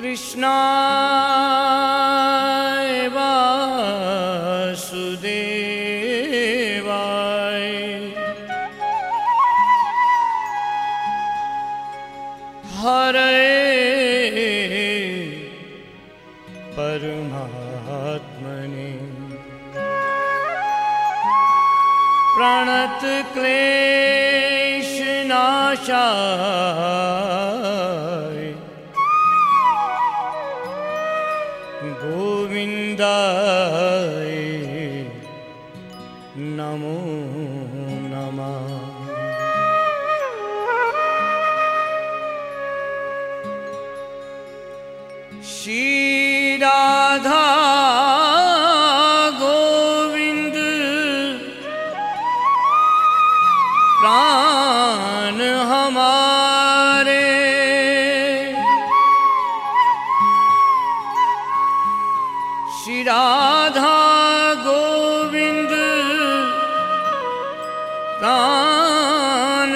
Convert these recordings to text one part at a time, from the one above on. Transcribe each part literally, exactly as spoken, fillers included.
कृष्णाय वासुदेवाय हरे परमात्मने प्रणत क्लेशनाशाय गोविन्दाय नमो नमः। श्री राधा गोविंद प्राण हमारे श्री राधा गोविंद प्राण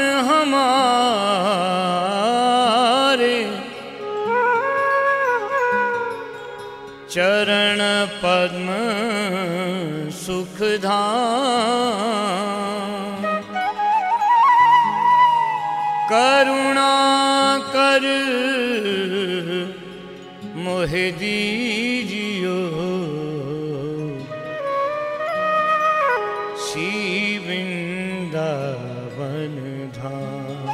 हमारे चरण पद्म सुखधाम करुणा कर मोहि दीजियो श्री वृंदावन धाम।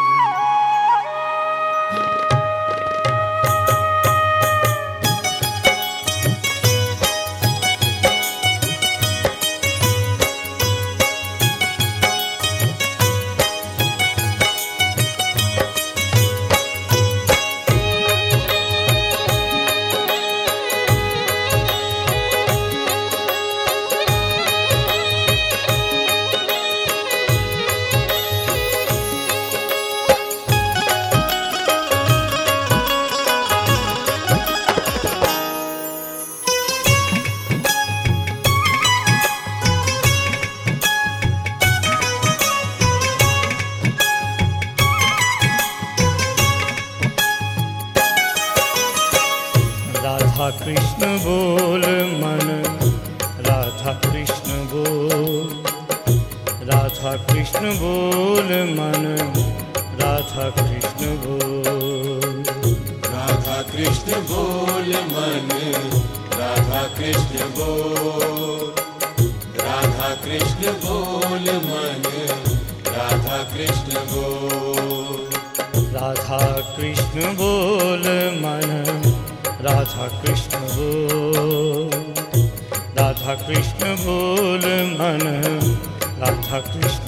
राधा कृष्ण बोल मन राधा कृष्ण बोल राधा कृष्ण बोल मन राधा कृष्ण बोल राधा कृष्ण बोल मन राधा कृष्ण बोल राधा कृष्ण बोल मन राधा कृष्ण बोल राधा कृष्ण बोल मन राधा कृष्ण बोल राधा कृष्ण बोल मन राधा कृष्ण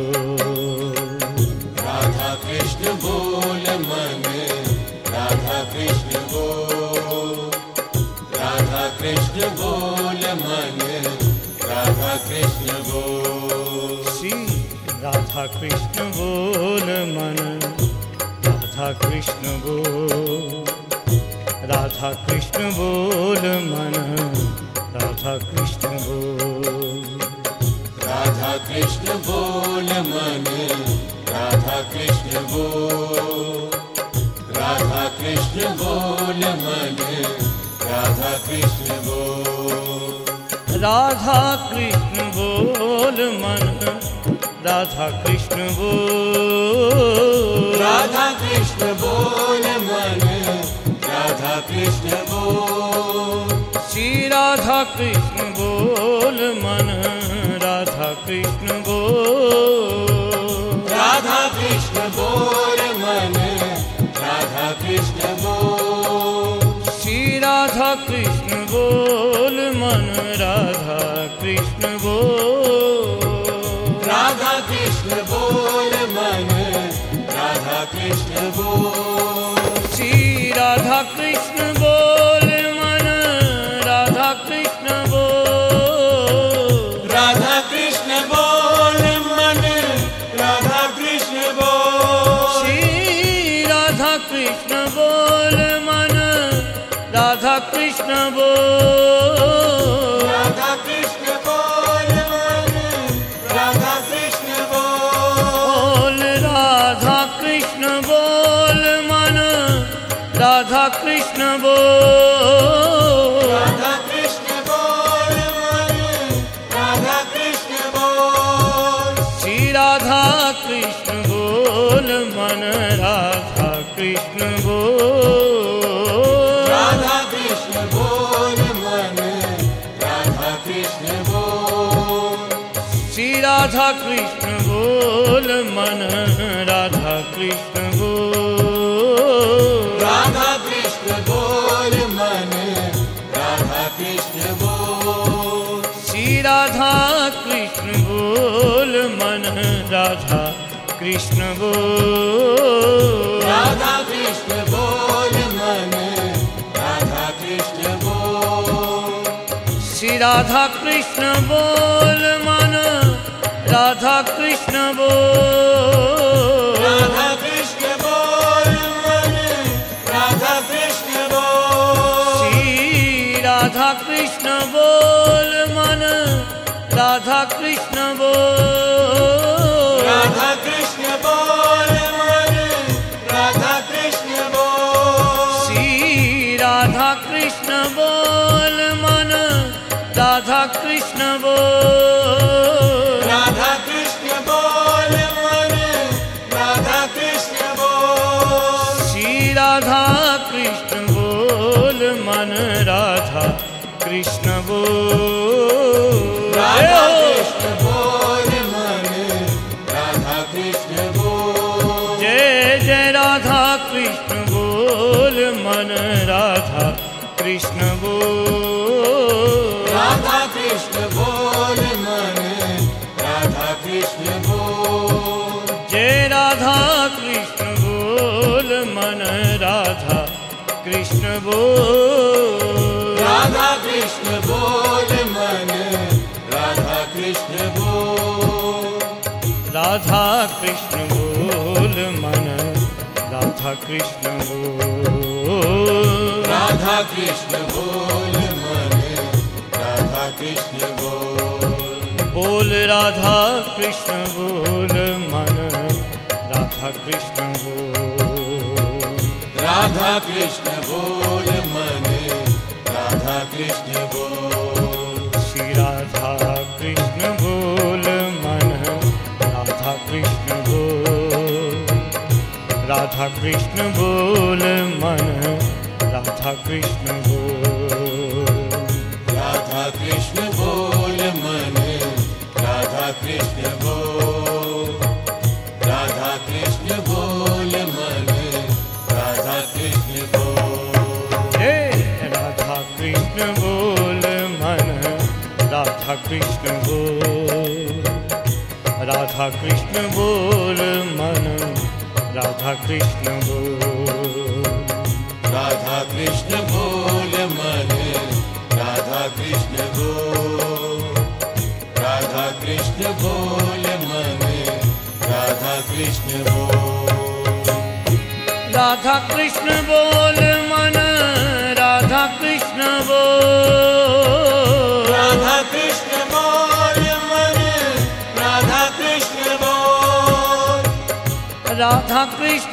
बोल राधा कृष्ण बोल मन राधा कृष्ण बोल राधा कृष्ण बोल मन राधा कृष्ण बोल श्री राधा कृष्ण बोल मन राधा कृष्ण बोल राधा कृष्ण बोल मन राधा कृष्ण बोल राधा कृष्ण बोल मन राधा कृष्ण बोल राधा कृष्ण बोल मन राधा कृष्ण बोल राधा कृष्ण बोल मन राधा कृष्ण बोल राधा कृष्ण बोल मन राधा कृष्ण बोल श्री राधा कृष्ण बोल मन राधा कृष्ण बोल राधा कृष्ण बोल मन राधा कृष्ण बोल श्री राधा कृष्ण बोल मन राधा कृष्ण बोल राधा कृष्ण बोल मन राधा कृष्ण बोल श्री राधा कृष्ण बोल मन राधा कृष्ण बोल राधा कृष्ण बोल मन राधा कृष्ण बोल श्री राधा कृष्ण बोल मन राधा कृष्ण बोल राधा कृष्ण बोल मन राधा कृष्ण बोल बोल राधा कृष्ण बोल मन राधा राधा कृष्ण बोल, राधा कृष्ण बोल मन राधा कृष्ण बोल, श्री राधा कृष्ण बोल मन राधा कृष्ण बोल, राधा कृष्ण बोल मन राधा कृष्ण बोल, श्री राधा कृष्ण बोल मन राधा कृष्ण बोल, राधा कृष्ण बोल मन राधा कृष्ण बोल, श्री राधा कृष्ण बोल मन राधा कृष्ण बोल, राधा कृष्ण बोल मन राधा कृष्ण बोल, श्री राधा कृष्ण बोल मन राधा कृष्ण बोल, राधा कृष्ण बोल मन राधा कृष्ण बोल, श्री राधा कृष्ण बोल मन राधा कृष्ण बोल, राधा कृष्ण बोल मन राधा कृष्ण बोल, श्री राधा कृष्ण बोल मन राधा कृष्ण बोल, राधा कृष्ण बोल मन राधा कृष्ण बोल, श्री राधा कृष्ण बोल मन राधा कृष्ण बोल, राधा कृष्ण बोल मन राधा कृष्ण बोल, जय जय राधा कृष्ण बोल मन राधा कृष्ण बोल, राधा कृष्ण बोल मन राधा कृष्ण बोल, जय राधा कृष्ण बोल मन राधा कृष्ण बोल, राधा कृष्ण बोल मन राधा कृष्ण बोल, राधा कृष्ण बोल मन राधा कृष्ण बोल, राधा कृष्ण बोल मन राधा कृष्ण बोल, बोल राधा कृष्ण बोल मन राधा कृष्ण बोल, राधा कृष्ण बोल मन राधा कृष्ण बोल, श्री राधा कृष्ण बोल मन राधा कृष्ण बोल, राधा कृष्ण बोल मन राधा कृष्ण बोल, राधा कृष्ण बोल मन राधा कृष्ण बोल, राधा कृष्ण बोल मन राधा कृष्ण बोल, हे राधा कृष्ण बोल मन राधा कृष्ण बोल, राधा कृष्ण बोल मन राधा कृष्ण बोल, राधा कृष्ण बोल मन राधा कृष्ण बोल, राधा कृष्ण बोल मन राधा कृष्ण बोल, राधा कृष्ण बोल मन राधा कृष्ण बोल, राधा कृष्ण बोल मन राधा कृष्ण बोल, राधा कृष्ण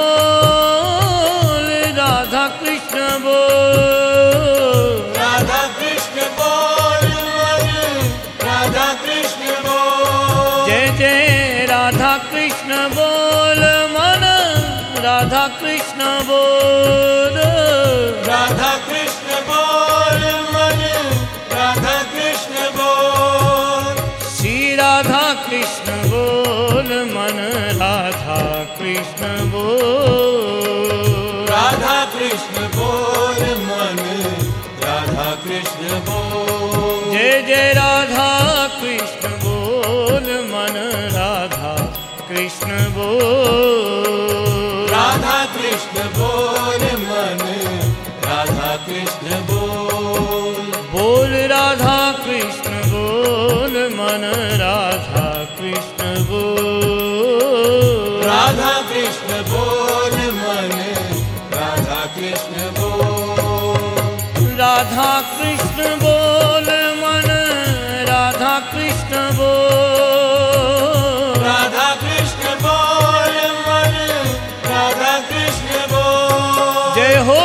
बोल राधा कृष्ण बोल, राधा कृष्ण बोल मन राधा कृष्ण बोल, जय जय राधा कृष्ण बोल मन राधा कृष्ण बोल, राधा कृष्ण बोल मन राधा कृष्ण बोल, श्री राधा कृष्ण बोल मन राधा कृष्ण बोल, राधा कृष्ण बोल मन राधा कृष्ण बोल, जय जय राधा कृष्ण बोल मन राधा कृष्ण बोल, राधा कृष्ण बोल मन राधा कृष्ण बोल, बोल राधा कृष्ण बोल मन राधा कृष्ण बोल, राधा कृष्ण बोल मन राधा कृष्ण बोल, राधा कृष्ण बोल मन राधा कृष्ण बोल, राधा कृष्ण बोल मन राधा कृष्ण बोल, जय हो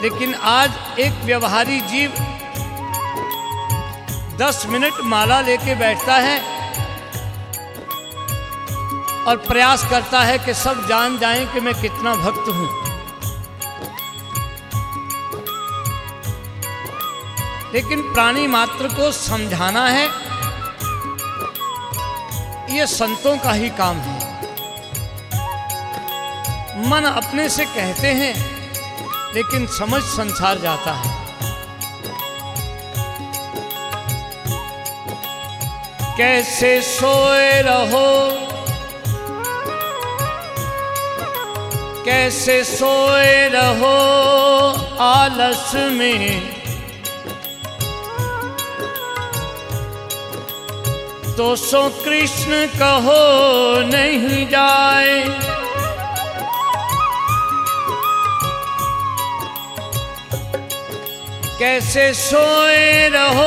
लेकिन आज एक व्यवहारी जीव दस मिनट माला लेके बैठता है और प्रयास करता है कि सब जान जाएं कि मैं कितना भक्त हूं। लेकिन प्राणी मात्र को समझाना है, यह संतों का ही काम है। मन अपने से कहते हैं लेकिन समझ संसार जाता है। कैसे सोए रहो, कैसे सोए रहो आलस में, तो सो कृष्ण कहो नहीं जाए। कैसे सोए रहो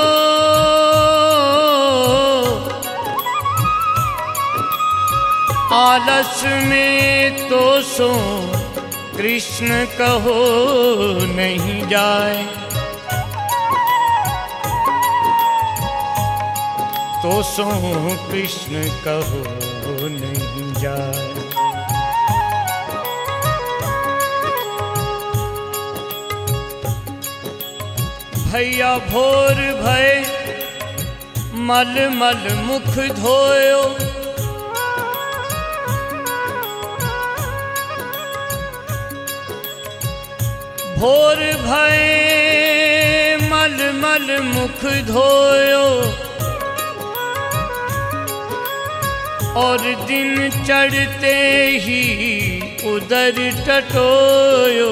आलस में, तो सो कृष्ण कहो नहीं जाए। तो सो कृष्ण कहो नहीं जाए। भैया भोर भय मल मल मुख धोयो, भोर भय मल मल मुख धोयो, और दिन चढ़ते ही उदर टटोयो।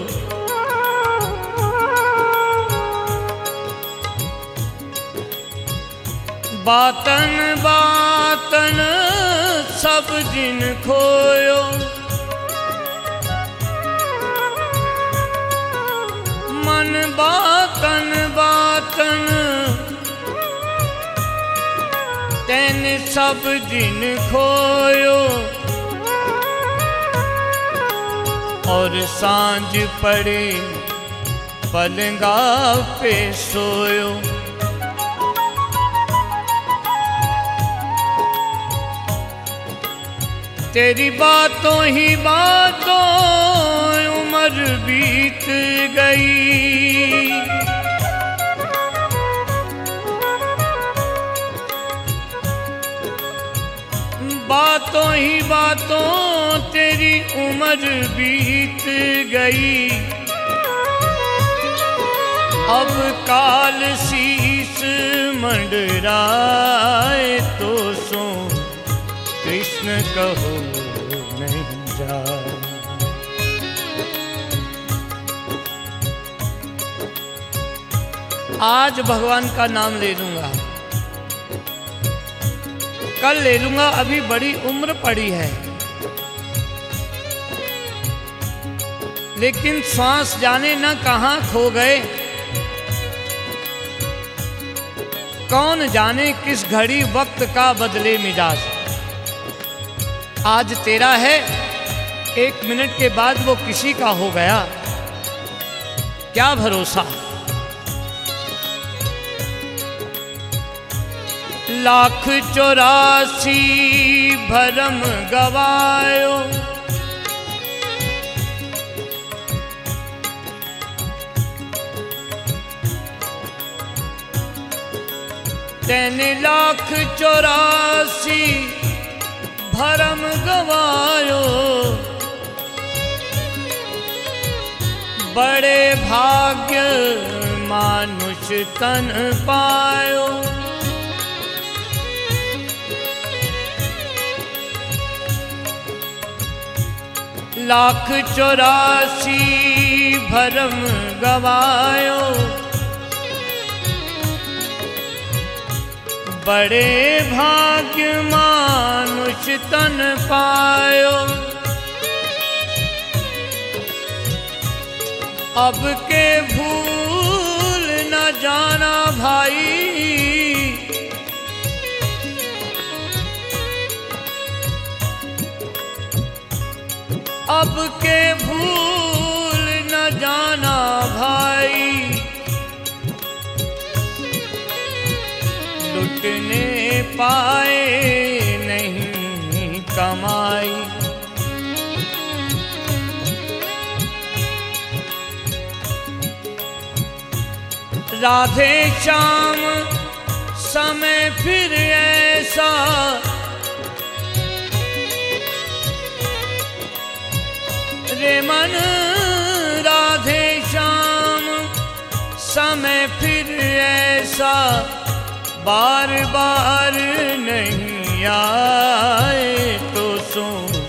बातन बातन सब दिन खोयो, मन बातन बातन तैने सब दिन खोयो। और सांझ पड़े पलंगा पे सोयो। तेरी बातों ही बातों उम्र बीत गई। बातों ही बातों तेरी उम्र बीत गई। अब काल शीस मंडराए, तो सो कृष्ण कहो नहीं जाए। आज भगवान का नाम ले लूंगा, कल ले लूंगा, अभी बड़ी उम्र पड़ी है। लेकिन श्वास जाने न कहां खो गए, कौन जाने किस घड़ी वक्त का बदले मिजाज। आज तेरा है, एक मिनट के बाद वो किसी का हो गया, क्या भरोसा। लाख चौरासी भरम गवायो, तैने लाख चौरासी भरम गवायो। बड़े भाग्य मानुष तन पायो। लाख चौरासी भरम गवायो, बड़े भाग्य मानुष तन पायो। अब के भूल न जाना भाई, अब के भूल न जाना मिटने पाए नहीं कमाई। राधे श्याम समय फिर ऐसा रे मन, राधे श्याम समय फिर ऐसा बार बार नहीं आए तो सो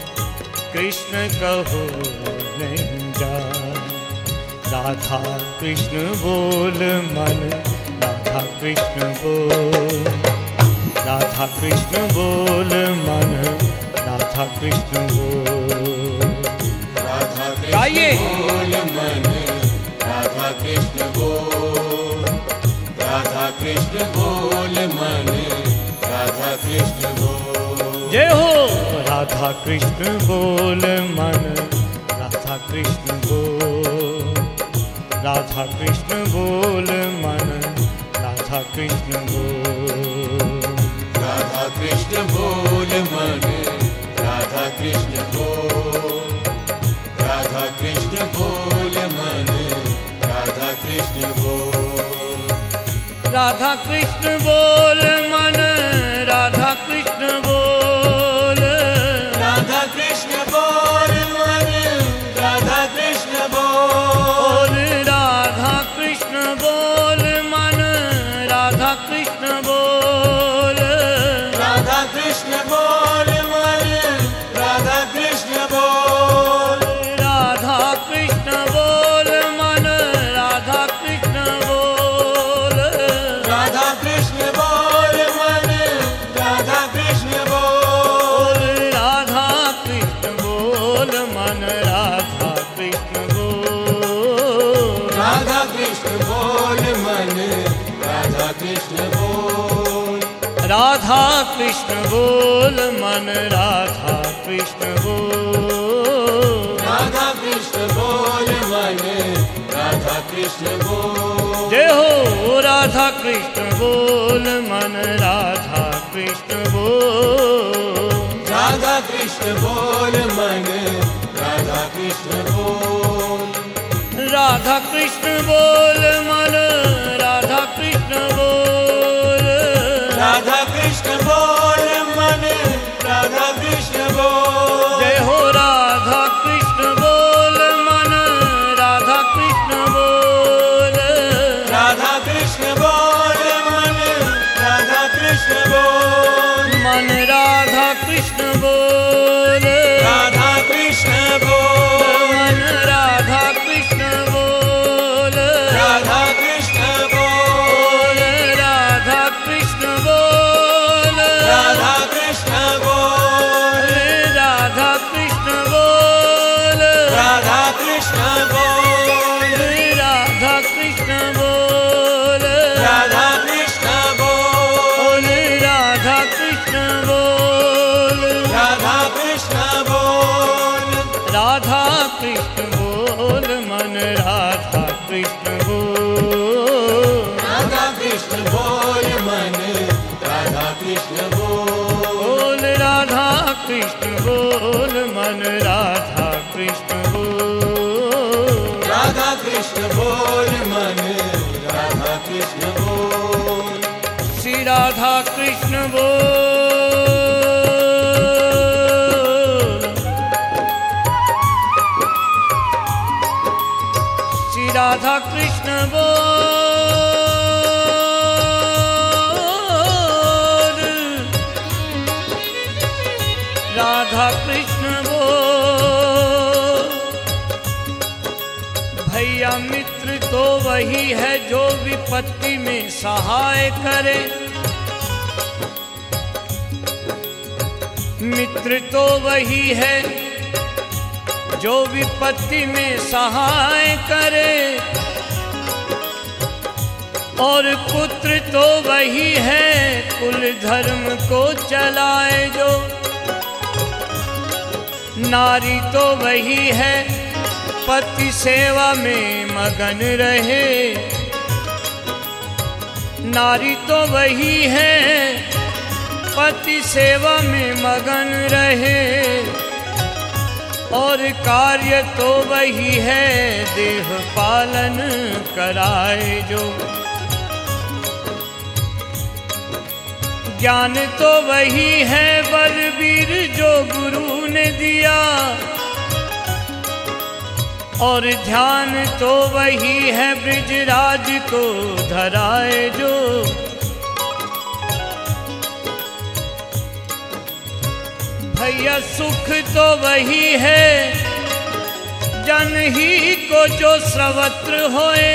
कृष्ण कहो नहीं जाए। राधा कृष्ण बोल मन, राधा कृष्ण बोल, राधा कृष्ण बोल मन, राधा कृष्ण बोल। राधा गाइए। कृष्ण बोल मन, राधा कृष्ण बोल, राधा कृष्ण बोल मन, राधा कृष्ण बोल। जय हो। राधा कृष्ण बोल मन, राधा कृष्ण बोल, राधा कृष्ण बोल मन, राधा कृष्ण बोल। राधा कृष्ण बोल मन, राधा कृष्ण बोल, राधा कृष्ण बोल मन, राधा कृष्ण बोल। राधा कृष्ण बोल मन, राधा कृष्ण बोल, राधा कृष्ण बोल मन, राधा कृष्ण बोल। राधा कृष्ण बोल मन, राधा कृष्ण बोल, राधा कृष्ण बोल मन, राधा कृष्ण बोल। राधा कृष्ण बोल मन, राधा कृष्ण बोल, राधा कृष्ण बोल मन, राधा कृष्ण बोल। राधा कृष्ण बोल मन, राधा कृष्ण बोल, राधा कृष्ण बोल मन, राधा कृष्ण बोल। राधा कृष्ण बोल मन, राधा कृष्ण बोल, राधा कृष्ण बोल मन, राधा कृष्ण बोल। जय हो। राधा कृष्ण बोल मन, राधा कृष्ण बोल, राधा कृष्ण बोल मन, राधा कृष्ण बोल। राधा कृष्ण बोल मन, राधा कृष्ण बोल, राधा कृष्ण बोल मन, राधा कृष्ण बोल। जय हो। राधा कृष्ण बोल मन, राधा कृष्ण बोल, राधा कृष्ण बोल मन, राधा कृष्ण बोल। मन राधा कृष्ण बोल, राधा कृष्ण बोल, मन राधा कृष्ण बोल, राधा कृष्ण बोल, राधा कृष्ण बोल, राधा कृष्ण बोल, राधा कृष्ण बोल, राधा कृष्ण बोल, राधा कृष्ण बोल, राधा कृष्ण बोल, राधा कृष्ण बोल, राधा कृष्ण बोल। राधा कृष्ण बोल मन, राधा कृष्ण बोल, राधा कृष्ण बोल मन, राधा कृष्ण बोल। राधा कृष्ण बोल मन, राधा कृष्ण बोल, राधा कृष्ण बोल मन, राधा कृष्ण बोल। श्री राधा कृष्ण बोल, श्री राधा कृष्ण बोल, राधा कृष्ण बोल। भैया मित्र तो वही है जो विपत्ति में सहाय करे, मित्र तो वही है जो विपत्ति में सहाय करे, और पुत्र तो वही है कुल धर्म को चलाए जो, नारी तो वही है पति सेवा में मगन रहे, नारी तो वही है पति सेवा में मगन रहे, और कार्य तो वही है देह पालन कराए जो। ज्ञान तो वही है बलवीर जो गुरु ने दिया, और ध्यान तो वही है ब्रिजराज को धराए जो। भैया सुख तो वही है जन ही को जो सर्वत्र होए,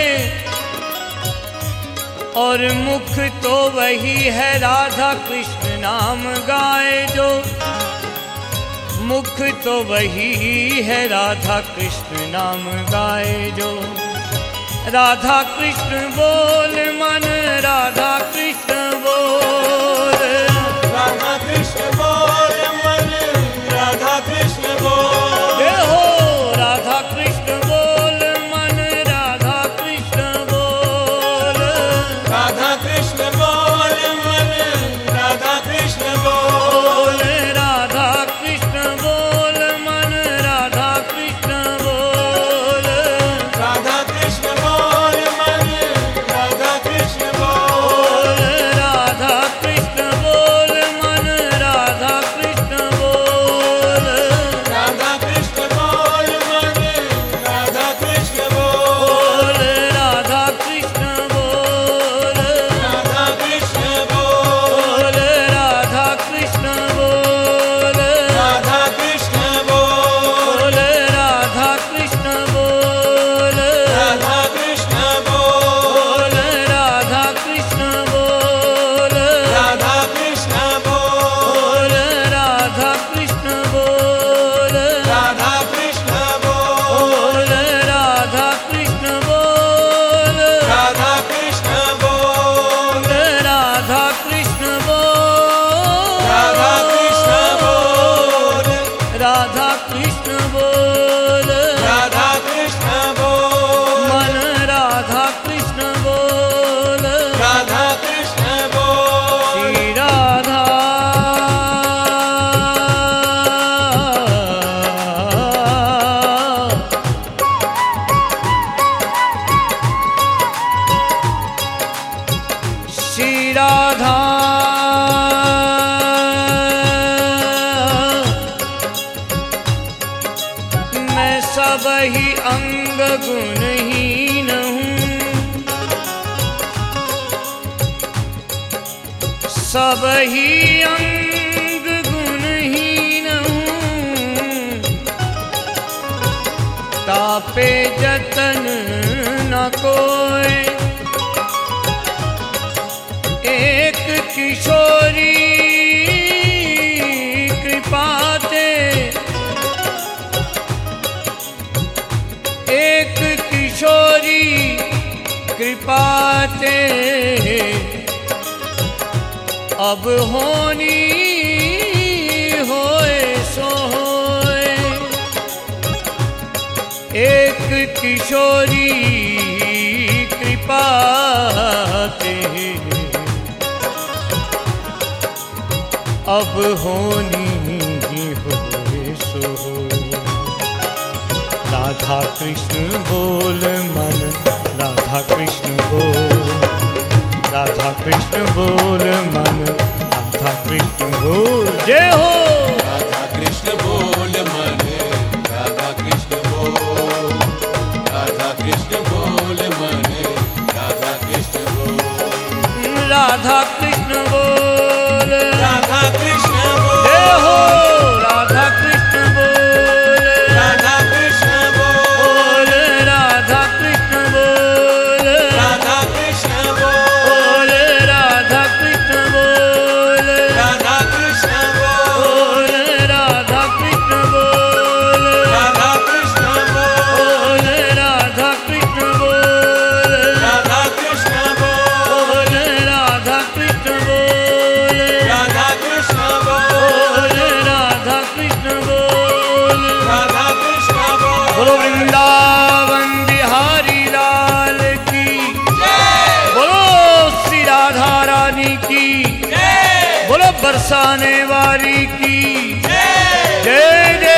और मुख तो वही है राधा कृष्ण नाम गाए जो। मुख तो वही है राधा कृष्ण नाम गाए जो। राधा कृष्ण बोल मन राधा कृष्ण बोल, राधा कृष्ण बोल मन राधा कृष्ण बोल। हे हो राधा कृष्ण बोल मन राधा कृष्ण बोल, राधा कृष्ण बोल मन राधा कृष्ण बोल। राधा कृष्ण बोल मन राधा कृष्ण बोल, राधा कृष्ण बोल मन राधा कृष्ण बोल। राधा कृष्ण बोल मन राधा कृष्ण बोल, राधा कृष्ण बोल मन राधा कृष्ण बोल। राधा कृष्ण बोल, राधा कृष्ण बोल। राधा कृष्ण बोल, राधा कृष्ण बोल। राधा कृष्ण बोल, राधा कृष्ण बोल। राधा कृष्ण बोल, राधा कृष्ण बोल। राधा कृष्ण बोल, राधा कृष्ण बोल। राधा कृष्ण बोल, राधा कृष्ण बोल। राधा कृष्ण बोल, राधा कृष्ण बोल। राधा कृष्ण बोल, राधा कृष्ण बोल। मन राधा कृष्ण बोल, राधा कृष्ण बोल। श्री राधा श्री राधा मैं सब ही अंग गुणहीन हूँ, सब ही अंग गुणहीन हूँ। तापे जतन न कोई एक किशोरी कृपाते, एक किशोरी कृपाते अब होनी होए सो होए। एक किशोरी कृपाते अब होनी होए सो होए। राधा कृष्ण बोल मन राधा कृष्ण बोल, राधा कृष्ण बोल मन राधा कृष्ण बोल। जय हो राधा कृष्ण बोल मन राधा कृष्ण बोल। राधा कृष्ण बोल मन राधा कृष्ण बोल। राधा कृष्ण बोल, राधा कृष्ण बोल। जय हो राधा कृष्ण बोल, राधा कृष्ण बोल। राधा कृष्ण बोल, राधा कृष्ण बोल। राधा कृष्ण बोल, की, बोलो बरसाने वाली की जय जय।